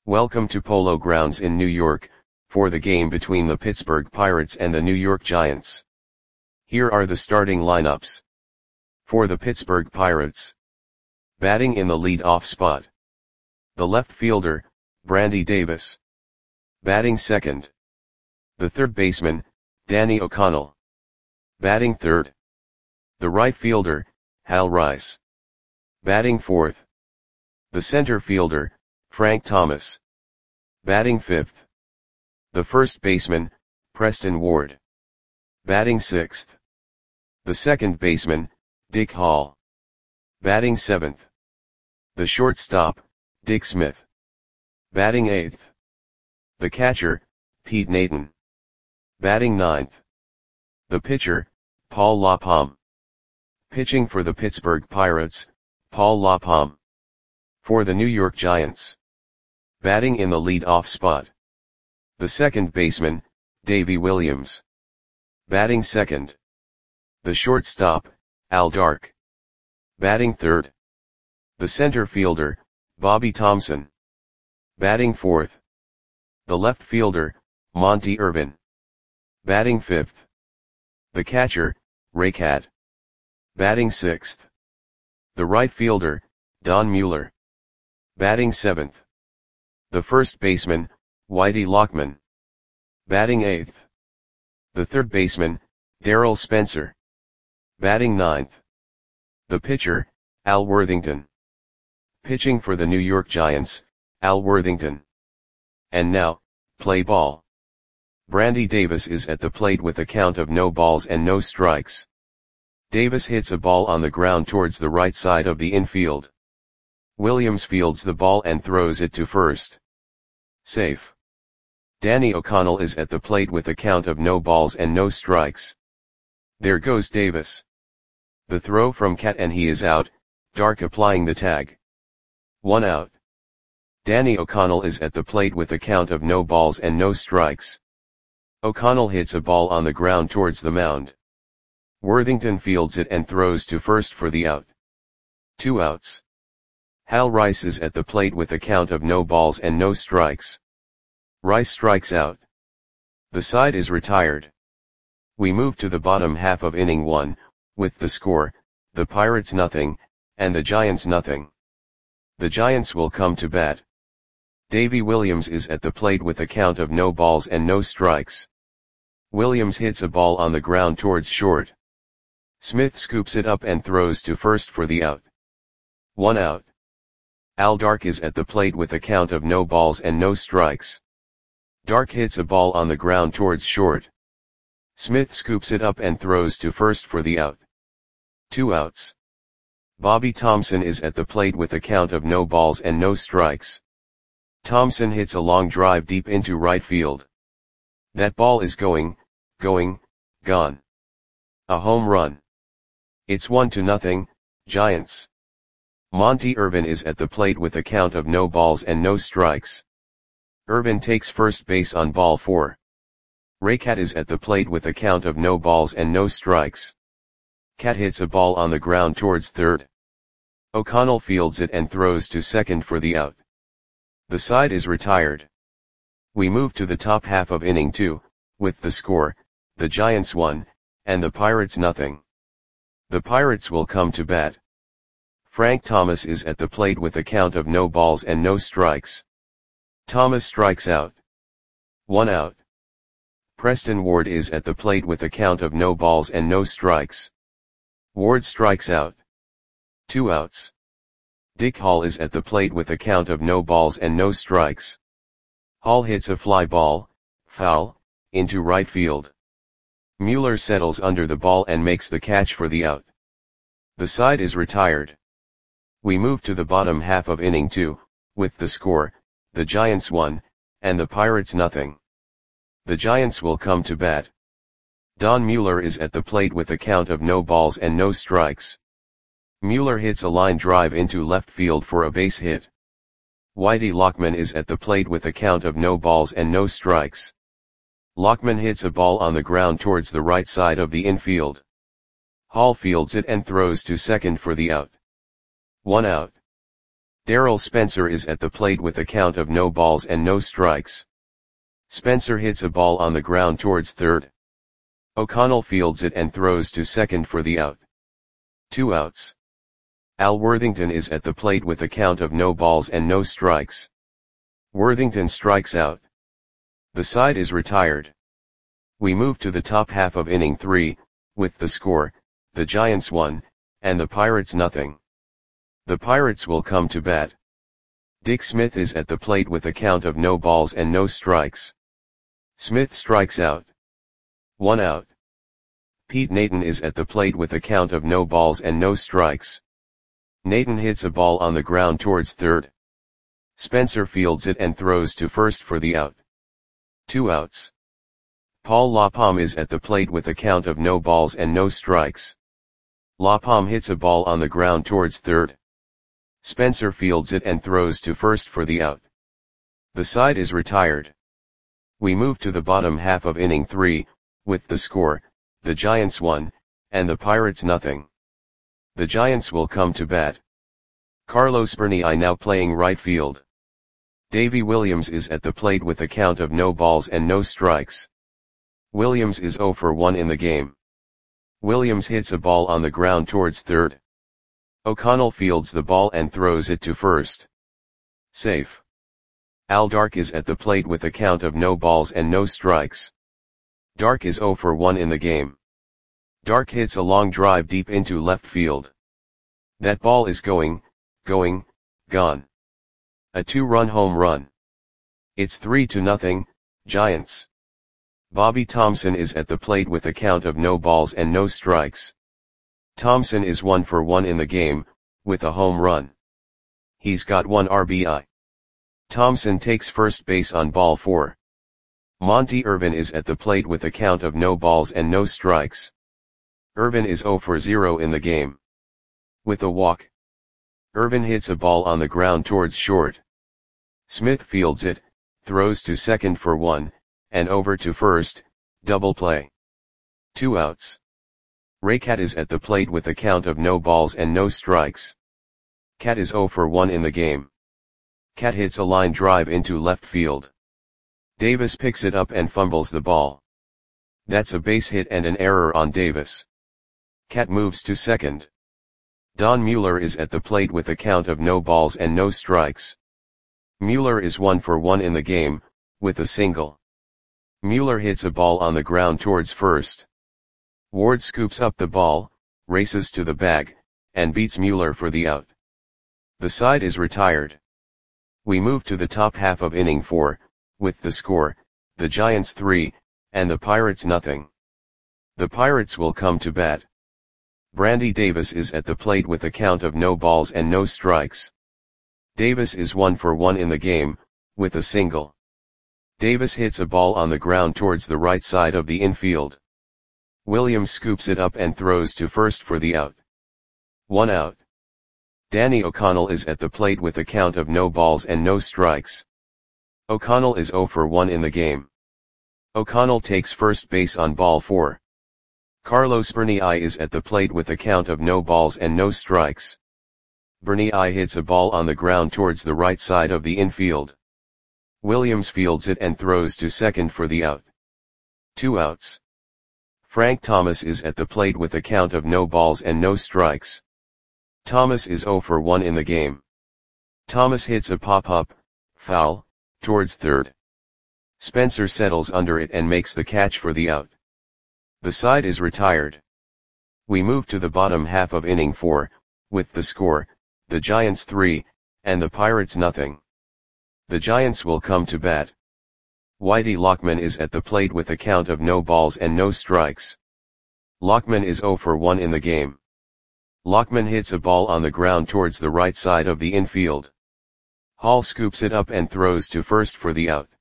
Welcome to Polo Grounds in New York, for the game between the Pittsburgh Pirates and the New York Giants. Here are the starting lineups. For the Pittsburgh Pirates. Batting in the lead-off spot. The left fielder, Brandy Davis. Batting second. The third baseman, Danny O'Connell. Batting third. The right fielder, Hal Rice. Batting fourth. The center fielder, Frank Thomas. Batting fifth. The first baseman, Preston Ward. Batting sixth. The second baseman, Dick Hall. Batting seventh. The shortstop, Dick Smith. Batting eighth. The catcher, Pete Naton. Batting ninth. The pitcher, Paul LaPalme. Pitching for the Pittsburgh Pirates, Paul LaPalme. For the New York Giants. Batting in the lead-off spot. The second baseman, Davey Williams. Batting second. The shortstop, Al Dark. Batting third. The center fielder, Bobby Thomson. Batting fourth. The left fielder, Monte Irvin. Batting fifth. The catcher, Ray Catt. Batting sixth. The right fielder, Don Mueller. Batting seventh. The first baseman, Whitey Lockman. Batting eighth. The third baseman, Darryl Spencer. Batting ninth. The pitcher, Al Worthington. Pitching for the New York Giants, Al Worthington. And now, play ball. Brandy Davis is at the plate with a count of no balls and no strikes. Davis hits a ball on the ground towards the right side of the infield. Williams fields the ball and throws it to first. Safe. Danny O'Connell is at the plate with a count of no balls and no strikes. There goes Davis. The throw from Catt and he is out, Dark applying the tag. 1 out. Danny O'Connell is at the plate with a count of no balls and no strikes. O'Connell hits a ball on the ground towards the mound. Worthington fields it and throws to first for the out. 2 outs. Hal Rice is at the plate with a count of no balls and no strikes. Rice strikes out. The side is retired. We move to the bottom half of inning 1, with the score, the Pirates nothing, and the Giants nothing. The Giants will come to bat. Davey Williams is at the plate with a count of no balls and no strikes. Williams hits a ball on the ground towards short. Smith scoops it up and throws to first for the out. 1 out. Al Dark is at the plate with a count of no balls and no strikes. Dark hits a ball on the ground towards short. Smith scoops it up and throws to first for the out. 2 outs. Bobby Thomson is at the plate with a count of no balls and no strikes. Thomson hits a long drive deep into right field. That ball is gone. A home run. It's 1-0, Giants. Monte Irvin is at the plate with a count of no balls and no strikes. Irvin takes first base on ball 4. Ray Catt is at the plate with a count of no balls and no strikes. Catt hits a ball on the ground towards third. O'Connell fields it and throws to second for the out. The side is retired. We move to the top half of inning 2, with the score, the Giants 1, and the Pirates nothing. The Pirates will come to bat. Frank Thomas is at the plate with a count of no balls and no strikes. Thomas strikes out. 1 out. Preston Ward is at the plate with a count of no balls and no strikes. Ward strikes out. 2 outs. Dick Hall is at the plate with a count of no balls and no strikes. Hall hits a fly ball, foul, into right field. Mueller settles under the ball and makes the catch for the out. The side is retired. We move to the bottom half of inning 2, with the score, the Giants 1, and the Pirates nothing. The Giants will come to bat. Don Mueller is at the plate with a count of no balls and no strikes. Mueller hits a line drive into left field for a base hit. Whitey Lockman is at the plate with a count of no balls and no strikes. Lockman hits a ball on the ground towards the right side of the infield. Hall fields it and throws to second for the out. 1 out. Darrell Spencer is at the plate with a count of no balls and no strikes. Spencer hits a ball on the ground towards third. O'Connell fields it and throws to second for the out. 2 outs. Al Worthington is at the plate with a count of no balls and no strikes. Worthington strikes out. The side is retired. We move to the top half of inning 3, with the score, the Giants 1, and the Pirates nothing. The Pirates will come to bat. Dick Smith is at the plate with a count of no balls and no strikes. Smith strikes out. 1 out. Pete Nathan is at the plate with a count of no balls and no strikes. Nathan hits a ball on the ground towards third. Spencer fields it and throws to first for the out. 2 outs. Paul LaPalme is at the plate with a count of no balls and no strikes. LaPalme hits a ball on the ground towards third. Spencer fields it and throws to first for the out. The side is retired. We move to the bottom half of inning 3, with the score, the Giants 1, and the Pirates nothing. The Giants will come to bat. Carlos Bernai now playing right field. Davy Williams is at the plate with a count of no balls and no strikes. Williams is 0 for 1 in the game. Williams hits a ball on the ground towards third. O'Connell fields the ball and throws it to first. Safe. Al Dark is at the plate with a count of no balls and no strikes. Dark is 0 for 1 in the game. Dark hits a long drive deep into left field. That ball is gone. A 2-run home run. It's 3-0, Giants. Bobby Thomson is at the plate with a count of no balls and no strikes. Thomson is 1 for 1 in the game, with a home run. He's got 1 RBI. Thomson takes first base on ball 4. Monty Irvin is at the plate with a count of no balls and no strikes. Irvin is 0 for 0 in the game. With a walk. Irvin hits a ball on the ground towards short. Smith fields it, throws to second for 1, and over to first, double play. 2 outs. Ray Cat is at the plate with a count of no balls and no strikes. Cat is 0 for 1 in the game. Cat hits a line drive into left field. Davis picks it up and fumbles the ball. That's a base hit and an error on Davis. Cat moves to second. Don Mueller is at the plate with a count of no balls and no strikes. Mueller is 1 for 1 in the game, with a single. Mueller hits a ball on the ground towards first. Ward scoops up the ball, races to the bag, and beats Mueller for the out. The side is retired. We move to the top half of inning 4, with the score, the Giants 3, and the Pirates nothing. The Pirates will come to bat. Brandy Davis is at the plate with a count of no balls and no strikes. Davis is 1 for 1 in the game, with a single. Davis hits a ball on the ground towards the right side of the infield. Williams scoops it up and throws to first for the out. 1 out. Danny O'Connell is at the plate with a count of no balls and no strikes. O'Connell is 0 for 1 in the game. O'Connell takes first base on ball 4. Carlos Bernai is at the plate with a count of no balls and no strikes. Bernai hits a ball on the ground towards the right side of the infield. Williams fields it and throws to second for the out. 2 outs. Frank Thomas is at the plate with a count of no balls and no strikes. Thomas is 0 for 1 in the game. Thomas hits a pop-up, foul, towards third. Spencer settles under it and makes the catch for the out. The side is retired. We move to the bottom half of inning 4, with the score, the Giants 3, and the Pirates nothing. The Giants will come to bat. Whitey Lockman is at the plate with a count of no balls and no strikes. Lockman is 0 for 1 in the game. Lockman hits a ball on the ground towards the right side of the infield. Hall scoops it up and throws to first for the out.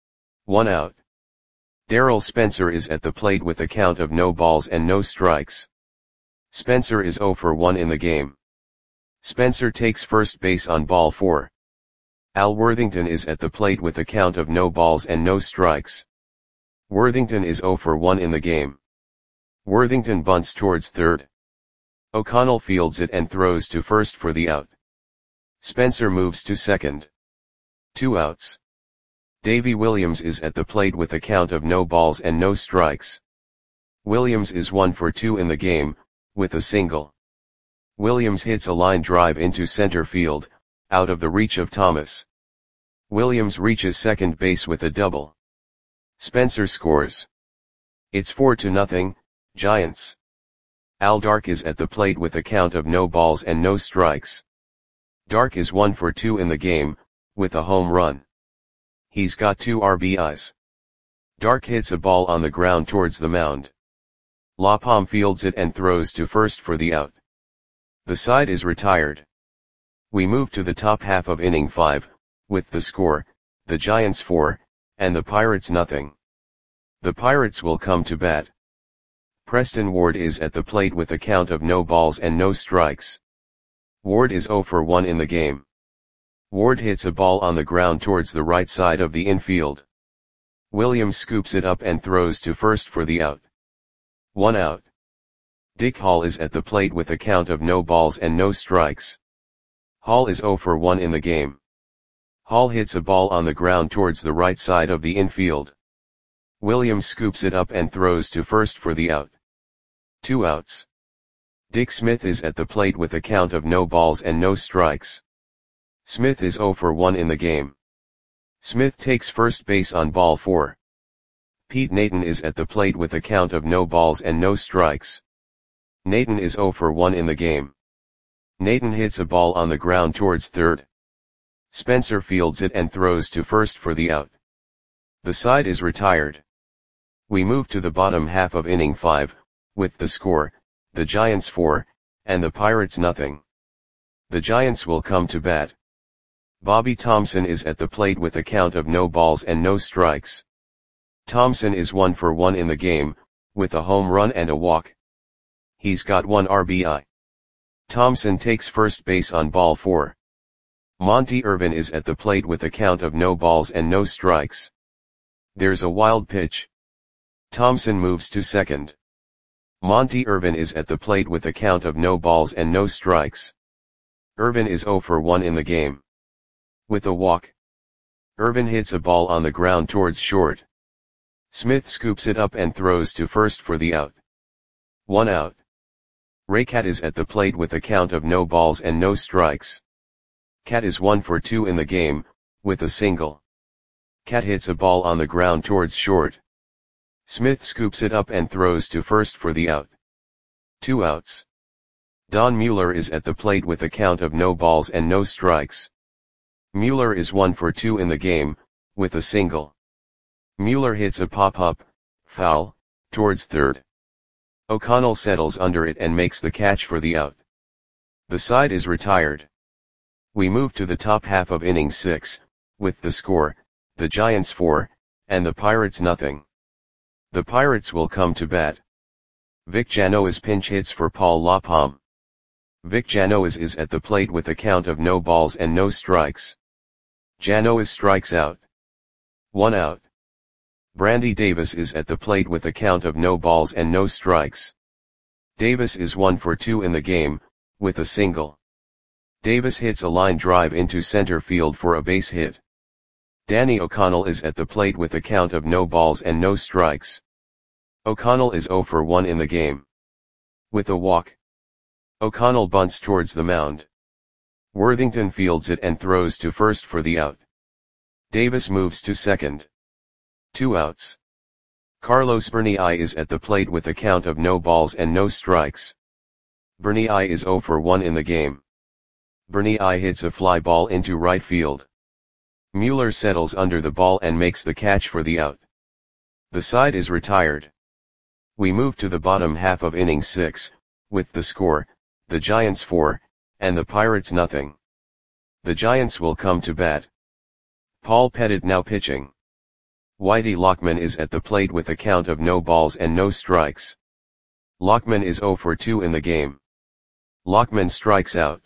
1 out. Darrell Spencer is at the plate with a count of no balls and no strikes. Spencer is 0 for 1 in the game. Spencer takes first base on ball 4. Al Worthington is at the plate with a count of no balls and no strikes. Worthington is 0 for 1 in the game. Worthington bunts towards third. O'Connell fields it and throws to first for the out. Spencer moves to second. 2 outs. Davy Williams is at the plate with a count of no balls and no strikes. Williams is 1 for 2 in the game, with a single. Williams hits a line drive into center field, out of the reach of Thomas. Williams reaches second base with a double. Spencer scores. It's 4-0, Giants. Al Dark is at the plate with a count of no balls and no strikes. Dark is 1 for 2 in the game, with a home run. He's got 2 RBIs. Dark hits a ball on the ground towards the mound. LaPalm fields it and throws to first for the out. The side is retired. We move to the top half of inning 5, with the score, the Giants 4, and the Pirates nothing. The Pirates will come to bat. Preston Ward is at the plate with a count of no balls and no strikes. Ward is 0 for 1 in the game. Ward hits a ball on the ground towards the right side of the infield. Williams scoops it up and throws to first for the out. 1 out. Dick Hall is at the plate with a count of no balls and no strikes. Hall is 0 for 1 in the game. Hall hits a ball on the ground towards the right side of the infield. Williams scoops it up and throws to first for the out. 2 outs. Dick Smith is at the plate with a count of no balls and no strikes. Smith is 0 for 1 in the game. Smith takes first base on ball 4. Pete Nathan is at the plate with a count of no balls and no strikes. Nathan is 0 for 1 in the game. Nathan hits a ball on the ground towards third. Spencer fields it and throws to first for the out. The side is retired. We move to the bottom half of inning 5, with the score, the Giants 4, and the Pirates nothing. The Giants will come to bat. Bobby Thomson is at the plate with a count of no balls and no strikes. Thomson is 1 for 1 in the game, with a home run and a walk. He's got 1 RBI. Thomson takes first base on ball 4. Monty Irvin is at the plate with a count of no balls and no strikes. There's a wild pitch. Thomson moves to second. Monty Irvin is at the plate with a count of no balls and no strikes. Irvin is 0 for 1 in the game. With a walk. Irvin hits a ball on the ground towards short. Smith scoops it up and throws to first for the out. 1 out. Ray Cat is at the plate with a count of no balls and no strikes. Cat is 1 for 2 in the game, with a single. Cat hits a ball on the ground towards short. Smith scoops it up and throws to first for the out. 2 outs. Don Mueller is at the plate with a count of no balls and no strikes. Mueller is 1 for 2 in the game, with a single. Mueller hits a pop-up, foul, towards third. O'Connell settles under it and makes the catch for the out. The side is retired. We move to the top half of inning 6, with the score, the Giants 4, and the Pirates nothing. The Pirates will come to bat. Vic Janois pinch hits for Paul LaPalm. Vic Janois is at the plate with a count of no balls and no strikes. Janois strikes out. 1 out. Brandy Davis is at the plate with a count of no balls and no strikes. Davis is 1 for 2 in the game, with a single. Davis hits a line drive into center field for a base hit. Danny O'Connell is at the plate with a count of no balls and no strikes. O'Connell is 0 for 1 in the game. With a walk. O'Connell bunts towards the mound. Worthington fields it and throws to first for the out. Davis moves to second. 2 outs. Carlos Bernai is at the plate with a count of no balls and no strikes. Bernai is 0 for 1 in the game. Bernai hits a fly ball into right field. Mueller settles under the ball and makes the catch for the out. The side is retired. We move to the bottom half of inning 6, with the score, the Giants 4, and the Pirates nothing. The Giants will come to bat. Paul Pettit now pitching. Whitey Lockman is at the plate with a count of no balls and no strikes. Lockman is 0 for 2 in the game. Lockman strikes out.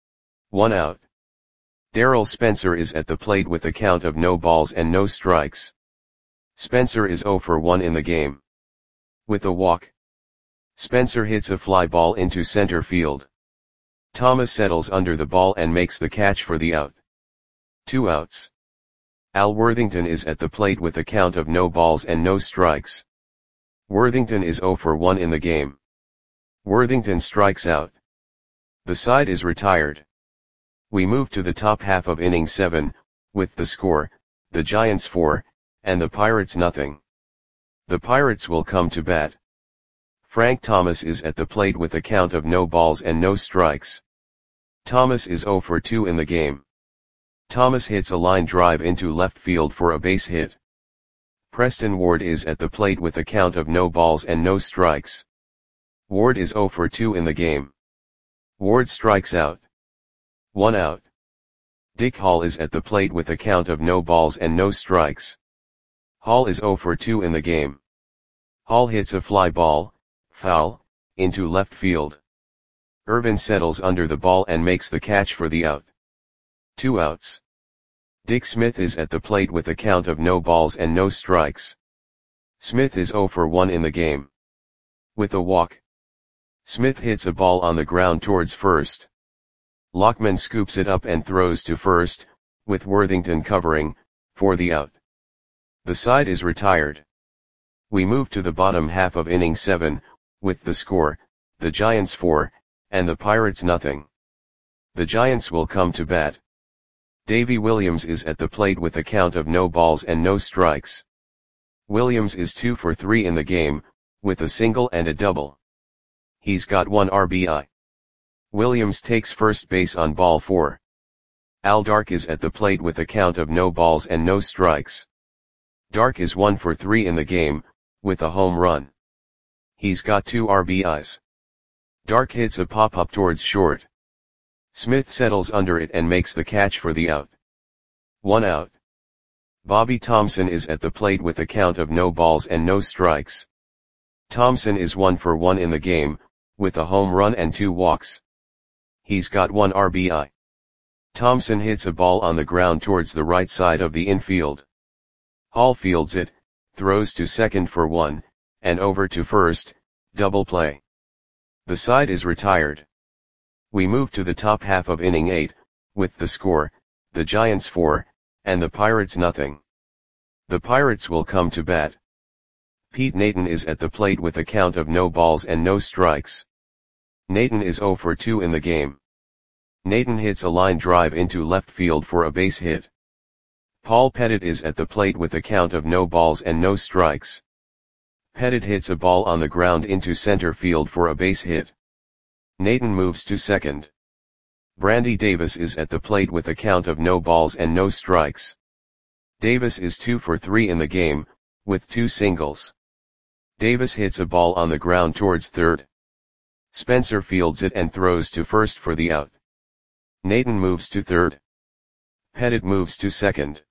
1 out. Darrell Spencer is at the plate with a count of no balls and no strikes. Spencer is 0 for 1 in the game. With a walk. Spencer hits a fly ball into center field. Thomas settles under the ball and makes the catch for the out. 2 outs. Al Worthington is at the plate with a count of no balls and no strikes. Worthington is 0 for 1 in the game. Worthington strikes out. The side is retired. We move to the top half of inning 7, with the score, the Giants 4, and the Pirates nothing. The Pirates will come to bat. Frank Thomas is at the plate with a count of no balls and no strikes. Thomas is 0 for 2 in the game. Thomas hits a line drive into left field for a base hit. Preston Ward is at the plate with a count of no balls and no strikes. Ward is 0 for 2 in the game. Ward strikes out. 1 out. Dick Hall is at the plate with a count of no balls and no strikes. Hall is 0 for 2 in the game. Hall hits a fly ball, foul, into left field. Irvin settles under the ball and makes the catch for the out. 2 outs. Dick Smith is at the plate with a count of no balls and no strikes. Smith is 0 for 1 in the game. With a walk. Smith hits a ball on the ground towards first. Lockman scoops it up and throws to first, with Worthington covering, for the out. The side is retired. We move to the bottom half of inning 7, with the score, the Giants 4, and the Pirates nothing. The Giants will come to bat. Davy Williams is at the plate with a count of no balls and no strikes. Williams is 2 for 3 in the game, with a single and a double. He's got 1 RBI. Williams takes first base on ball 4. Al Dark is at the plate with a count of no balls and no strikes. Dark is 1 for 3 in the game, with a home run. He's got 2 RBIs. Dark hits a pop-up towards short. Smith settles under it and makes the catch for the out. 1 out. Bobby Thompson is at the plate with a count of no balls and no strikes. Thompson is 1 for 1 in the game, with a home run and 2 walks. He's got 1 RBI. Thompson hits a ball on the ground towards the right side of the infield. Hall fields it, throws to second for 1, and over to first, double play. The side is retired. We move to the top half of inning 8, with the score, the Giants 4, and the Pirates nothing. The Pirates will come to bat. Pete Nathan is at the plate with a count of no balls and no strikes. Nathan is 0 for 2 in the game. Nathan hits a line drive into left field for a base hit. Paul Pettit is at the plate with a count of no balls and no strikes. Pettit hits a ball on the ground into center field for a base hit. Nathan moves to second. Brandy Davis is at the plate with a count of no balls and no strikes. Davis is 2 for 3 in the game, with 2 singles. Davis hits a ball on the ground towards third. Spencer fields it and throws to first for the out. Nathan moves to third. Pettit moves to second.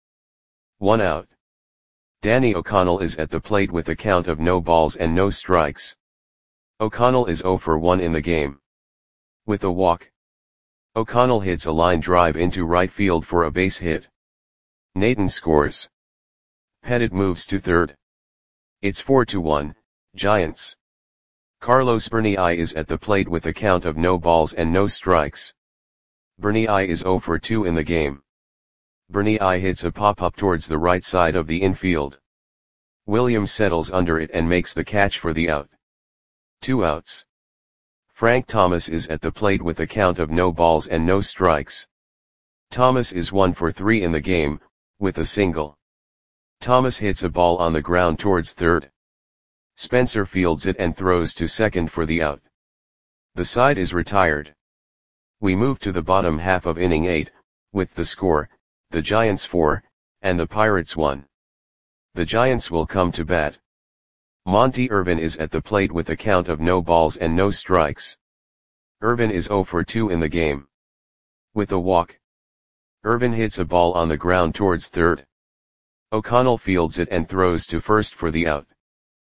1 out. Danny O'Connell is at the plate with a count of no balls and no strikes. O'Connell is 0 for 1 in the game. With a walk. O'Connell hits a line drive into right field for a base hit. Nathan scores. Pettit moves to third. It's 4-1, Giants. Carlos Bernai is at the plate with a count of no balls and no strikes. Bernai is 0 for 2 in the game. Bernai hits a pop-up towards the right side of the infield. Williams settles under it and makes the catch for the out. 2 outs. Frank Thomas is at the plate with a count of no balls and no strikes. Thomas is 1 for 3 in the game, with a single. Thomas hits a ball on the ground towards third. Spencer fields it and throws to second for the out. The side is retired. We move to the bottom half of inning 8, with the score, the Giants 4, and the Pirates 1. The Giants will come to bat. Monty Irvin is at the plate with a count of no balls and no strikes. Irvin is 0 for 2 in the game. With a walk. Irvin hits a ball on the ground towards third. O'Connell fields it and throws to first for the out.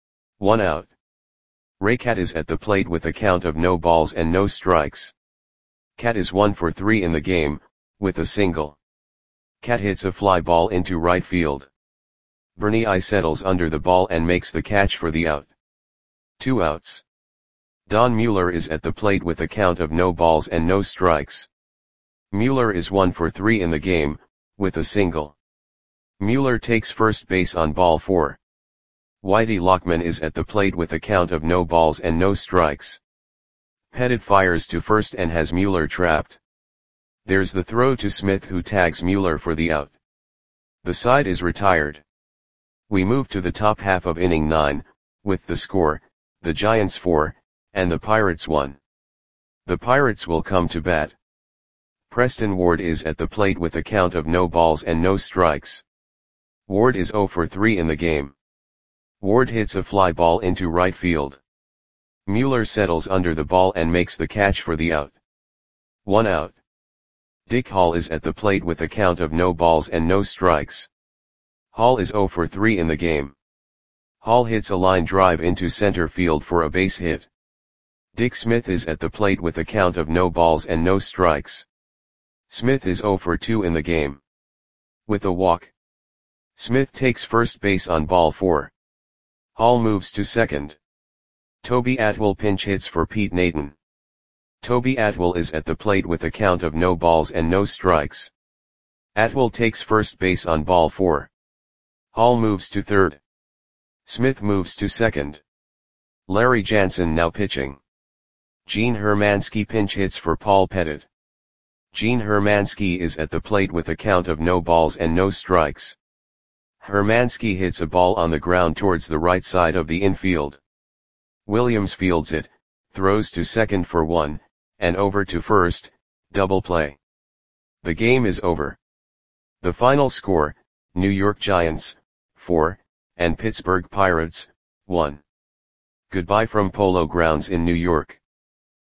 1 out. Ray Cat is at the plate with a count of no balls and no strikes. Cat is 1 for 3 in the game, with a single. Cat hits a fly ball into right field. Bernai settles under the ball and makes the catch for the out. 2 outs. Don Mueller is at the plate with a count of no balls and no strikes. Mueller is 1 for 3 in the game, with a single. Mueller takes first base on ball 4. Whitey Lockman is at the plate with a count of no balls and no strikes. Pettit fires to first and has Mueller trapped. There's the throw to Smith, who tags Mueller for the out. The side is retired. We move to the top half of inning 9, with the score, the Giants 4, and the Pirates 1. The Pirates will come to bat. Preston Ward is at the plate with a count of no balls and no strikes. Ward is 0 for 3 in the game. Ward hits a fly ball into right field. Mueller settles under the ball and makes the catch for the out. 1 out. Dick Hall is at the plate with a count of no balls and no strikes. Hall is 0 for 3 in the game. Hall hits a line drive into center field for a base hit. Dick Smith is at the plate with a count of no balls and no strikes. Smith is 0 for 2 in the game. With a walk. Smith takes first base on ball 4. Hall moves to second. Toby Atwell pinch hits for Pete Naton. Toby Atwell is at the plate with a count of no balls and no strikes. Atwell takes first base on ball 4. Hall moves to third. Smith moves to second. Larry Jansen now pitching. Gene Hermansky pinch hits for Paul Pettit. Gene Hermansky is at the plate with a count of no balls and no strikes. Hermansky hits a ball on the ground towards the right side of the infield. Williams fields it, throws to second for 1, and over to first, double play. The game is over. The final score, New York Giants, 4, and Pittsburgh Pirates, 1. Goodbye from Polo Grounds in New York.